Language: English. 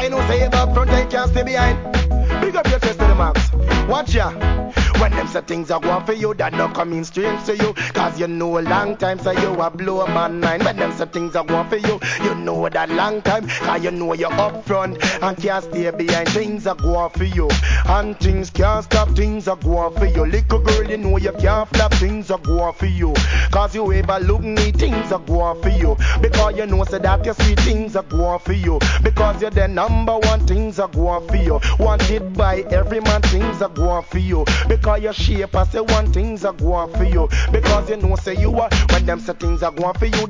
I know say it up front, I can't stay behind. Big up your chest to the max. Watch ya. When them say things are going for you, that not coming strange to you. Cause you know a long time, so you a blow a man mind. When them say things are going for you, you know that long time. Cause you know you're up front and can't stay behind. Things are going for you. And things can't stop, things are going for you. Little girl, you know you can't flap, things are going for you. Cause you ever look me, things are going for you. Because you know say that you see things are going for you. Because you're the number one, things are going for you. Wanted by every man, things are going for you. Because your shape, I say one things are going for you. Because you know say you are, when them say things are going for you,